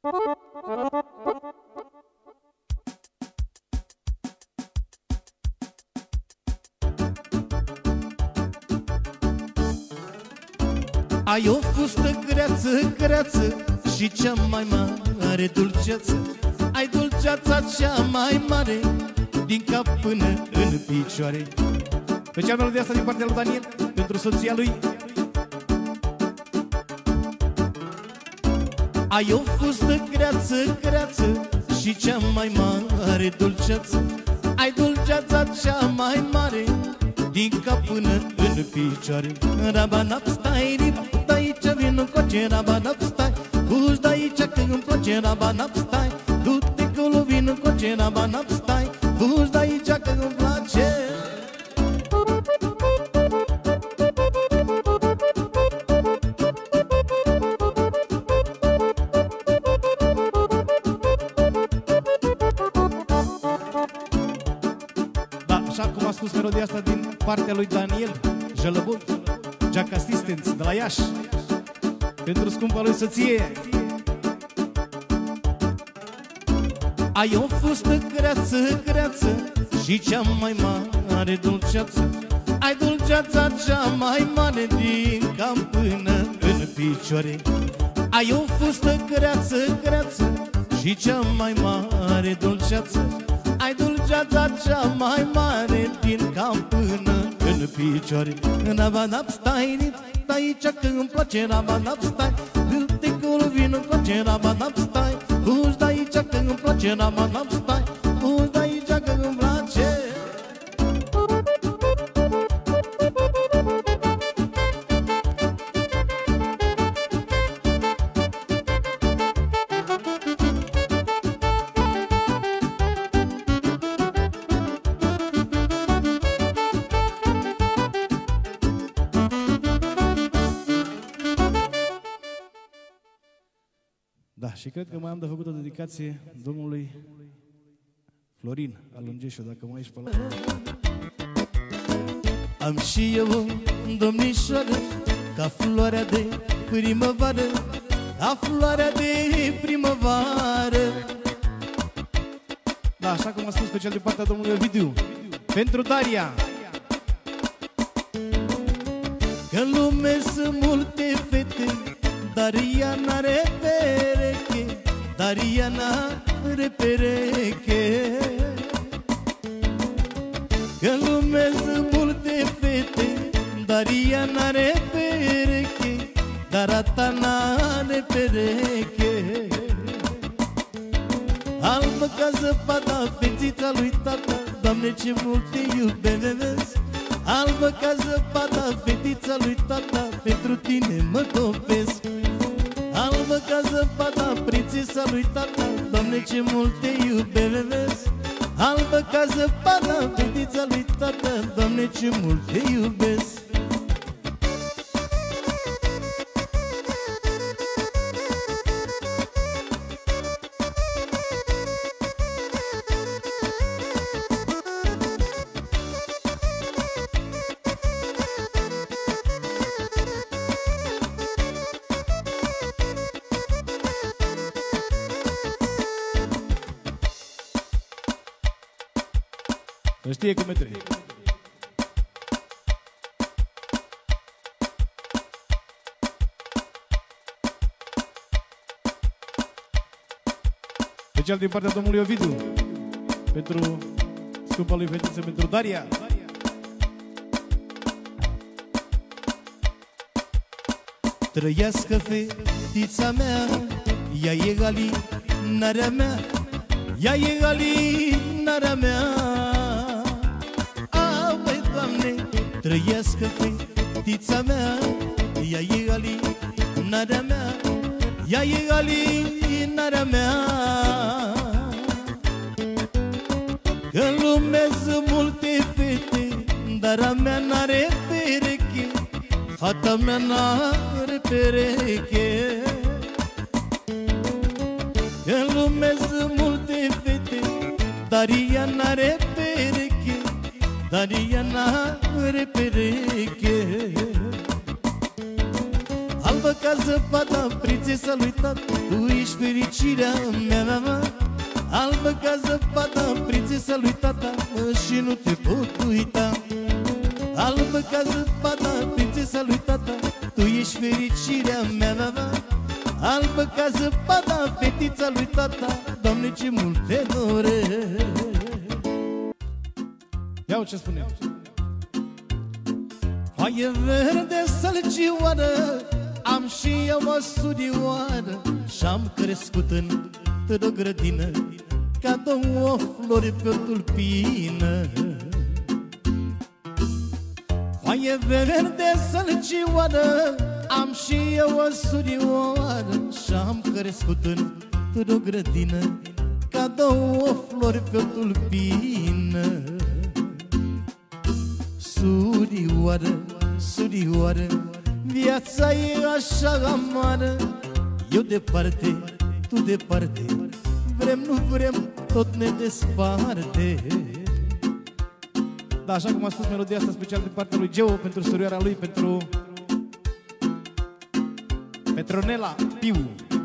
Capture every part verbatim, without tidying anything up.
Ai o fustă greață, greață și cea mai mare dulceață. Ai dulceața cea mai mare din cap până în picioare. Special melodia asta din partea lui Daniel pentru soția lui. Ai o fustă greață, greață și cea mai mare dulceață. Ai dulceața cea mai mare din cap până în picioare. Rabanap stai, de aici vin încoace. Rabanap stai, fugi de aici că îmi place. Rabanap stai, du-te colo vin încoace. Rabanap stai, fugi de aici că îmi place. Așa cum a spus melodia asta din partea lui Daniel Jălăboi, Jack Assistance de la Iași, pentru scumpa lui soție. Ai o fustă greață, greață și cea mai mare dulceață. Ai dulceața cea mai mare din cap până în picioare. Ai o fustă greață, greață și cea mai mare dulceață. Ai dulceața cea mai mare din cap până în picioare. Rabanap stai, de aici că îmi place. Rabanap stai, du-te colo vino încoace. Rabanap stai, fugi de aici că îmi place. Rabanap stai, fugi de aici că îmi place. Da, și cred că mai am de făcut o dedicație domnului Florin Alungeșu, dacă mai ești pe la... Am și eu o domnișoară, ca floarea de primăvară, ca floarea de primăvară. Da, așa cum a spus special de partea domnului Ovidiu, pentru Daria. Că în lume sunt multe fete, dar ea n-are pereche, dar ea n-are pereche. Că-n lume sunt multe fete, dar ea n-are pereche, dar a ta n-are pereche. Albă ca zăpada, fetița lui tata, Doamne ce mult te iubesc. Albă ca zăpada, fetița lui tata, pentru tine mă topesc. Albă ca zăpada, prințesa lui tata, Doamne ce mult te iubesc. Albă ca zăpada, fetița lui tata, Doamne ce mult te iubesc. Să știe cum e trei. Special din partea domnului Ovidiu, pentru scumpa lui fetiță, pentru Daria. Trăiască fetița mea, ea e galinarea mea, ea e galinarea mea. Trăiască fetița mea, ea e galinarea mea, ea e galinarea mea. Că-n lume sunt multe fete, dar a mea n-are pereche, fata mea n-are pereche. Că-n lume sunt multe fete, dar ea n-are pereche, dar ea n-are pereche. albă ca zăpada, prințesa lui tata, tu ești fericirea mea, mea, mea. Albă ca zăpada, prințesa lui tata, și nu te pot uita. Albă ca zăpada, prințesa lui tata, tu ești fericirea mea, mea, mea. Albă ca zăpada, fetița lui tata, Doamne, ce mult te doresc. Iau ce spune. Foaie verde sălcioară, am și eu o studioară, și-am crescut într-o grădină, ca două flori pe o tulpină. Foaie verde sălcioară, am și eu o studioară, și-am crescut într-o grădină, ca două flori pe o tulpină. Surioară, surioară, viața e așa amară, eu departe, tu departe, vrem, nu vrem, tot ne desparte. Da, așa cum a spus melodia asta special din partea lui Geo, pentru surioara lui, pentru Petronela Piu.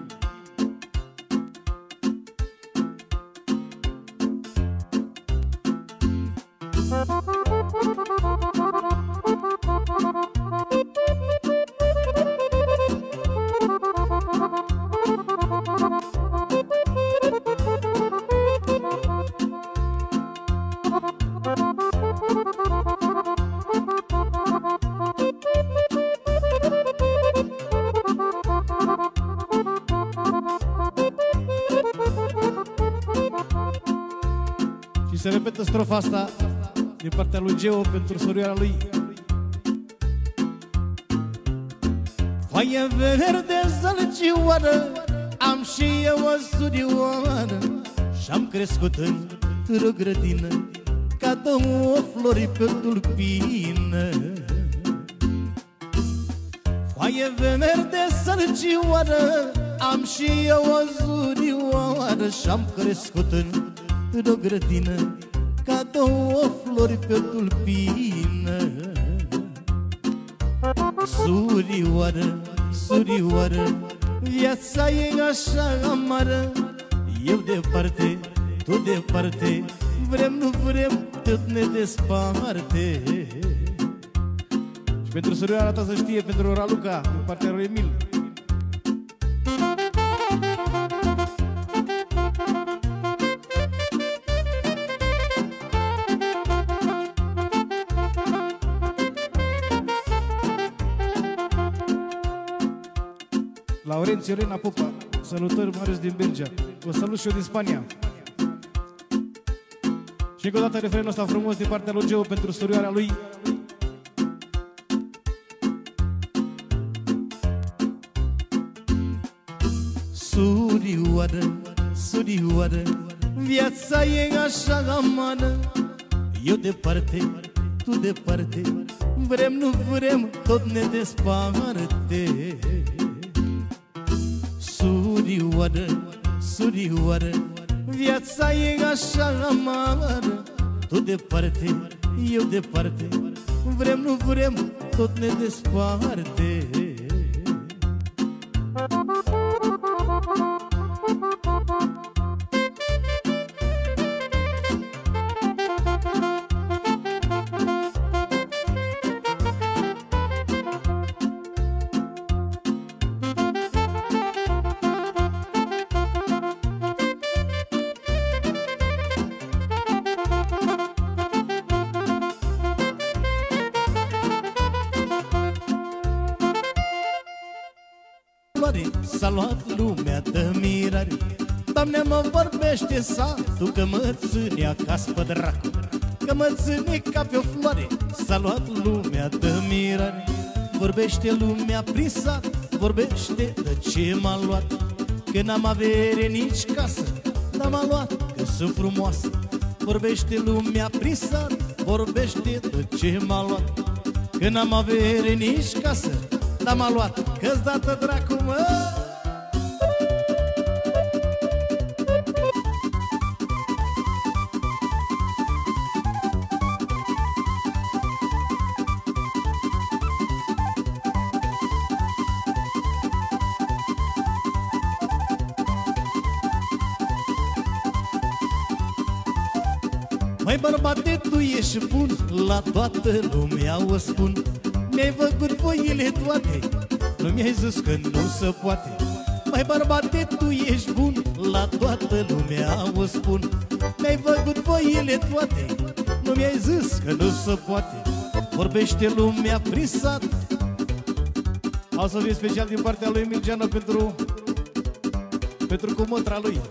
Și se repetă strofa asta din partea lui Geo pentru surioara lui. Foaie verde zălcioară, am și eu o studioară, și-am crescut într-o grădină, ca două flori pe o tulpină. Foaie verde sălcioară, am și eu o studioară, și-am crescut într-o grădină, ca două flori pe o tulpină. Surioară, surioară, viața e așa amară, eu departe, tu departe, vrem, nu vrem, tot ne desparte. Și pentru surioara ta să știe, pentru Raluca, din partea lui Emil. Laurențiu Elena Popa, salutări mai ales din Belgia. Vă salut și eu din Spania. Și încă o dată refrenul ăsta frumos din partea lui Geo pentru surioara lui. Surioară, surioară, viața e așa amară, eu departe, tu departe, vrem, nu vrem, tot ne desparte. Surioară, surioară, viața e așa amară, tu departe, eu departe, vrem, nu vrem, tot ne desparte. S-a luat lumea de mirare, Doamne, mă vorbește satul, că mă ține acasă pe dracu, că mă ține ca pe o floare. S-a luat lumea de mirare, vorbește lumea prin sat, vorbește de ce m-a luat, că n-am avere nici casă, dar m-a luat că sunt frumoasă. Vorbește lumea prin sat, vorbește de ce m-a luat, că n-am avere nici casă, dar m-a luat că-ți dată dracu, mă. Măi bărbate, tu ești bun, la toată lumea o spun. Mi-ai făcut foile toate, nu mi-ai zis că nu se poate. Măi bărbate, tu ești bun, la toată lumea o spun. Mi-ai făcut foile toate, nu mi-ai zis că nu se poate. Vorbește lumea prin sat. O să fie special din partea lui Mirgeanu pentru Pentru cumătra lui.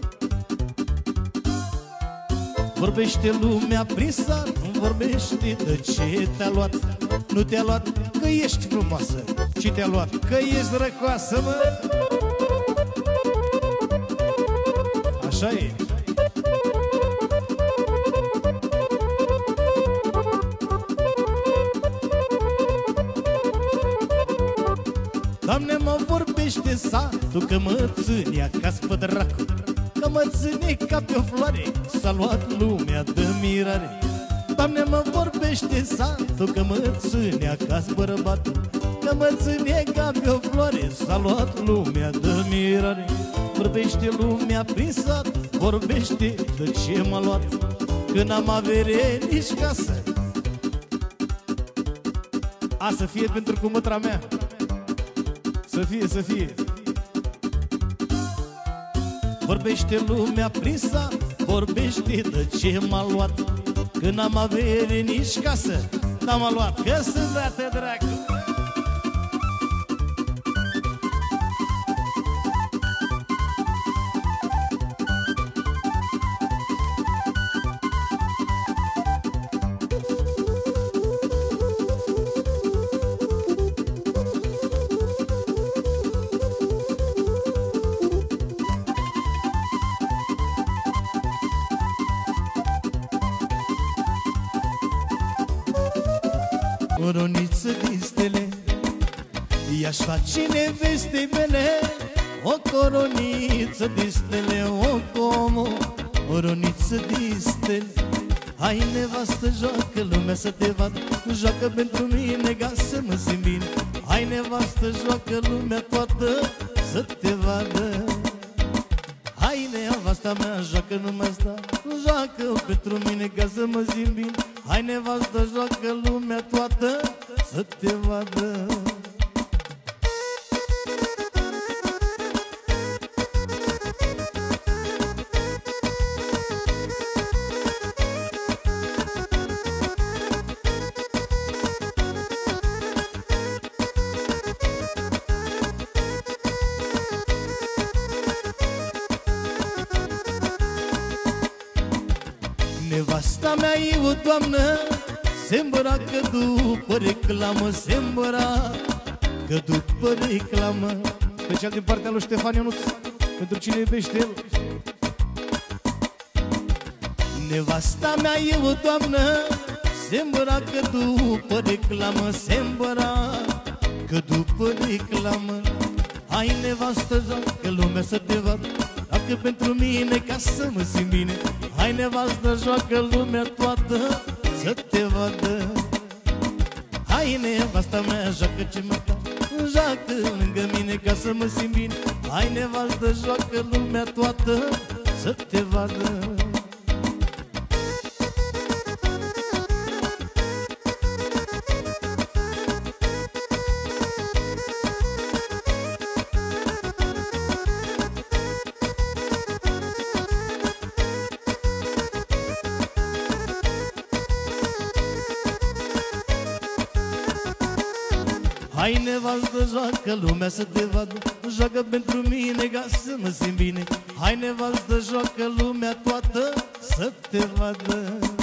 Vorbește lumea prin sat, nu vorbește de ce te-a luat. Nu te-a luat că ești frumoasă, ci te-a luat că ești răcoasă, mă. Așa e. Doamne, mă vorbește satul că mă ține acasă pe dracu, că mă ține ca pe o floare, s-a luat lumea de mirare. Doamne, mă vorbește satul că mă ține acasă bărbatul, că mă ține ca pe o floare, s-a luat lumea de mirare. Vorbește lumea prin sat, vorbește de ce m-a luat, că n-am avere nici casă. A, să fie pentru cumătra mea. Să fie, să fie. Vorbește lumea prin sat, vorbește de ce m-a luat, că n-am avere nici casă, n-am luat, că sunt dată dracu. Coroniță din stele, i-aș face neveste mele. O coroniță din stele, o como, coroniță din stele. Hai nevastă, joacă lumea să te vadă, joacă pentru mine ca să mă simt bine. Hai nevastă, joacă lumea toată să te vadă. Hai nevasta mea, joacă numai asta, joacă pentru mine ca să mă simt bine. Hai nevastă, joacă lumea toată să te vadă. Nevasta mea e o doamnă, se îmbracă după reclamă, se îmbracă după reclamă. Special din partea lui Ștefan Ionuț, pentru cine iubește el. Nevasta mea e o doamnă, se îmbracă după reclamă, se îmbracă după reclamă. Hai nevastă, joacă lumea să te vadă, joacă pentru mine ca să mă simt bine. Hai nevastă, joacă lumea toată să te vadă. Hai nevasta mea, joacă ce mă fac, joacă lângă mine ca să mă simt bine. Hai nevastă, joacă lumea toată să te vadă. Hai nevastă, joacă lumea să te vadă, joacă pentru mine ca să mă simt bine. Hai nevastă, joacă lumea toată să te vadă.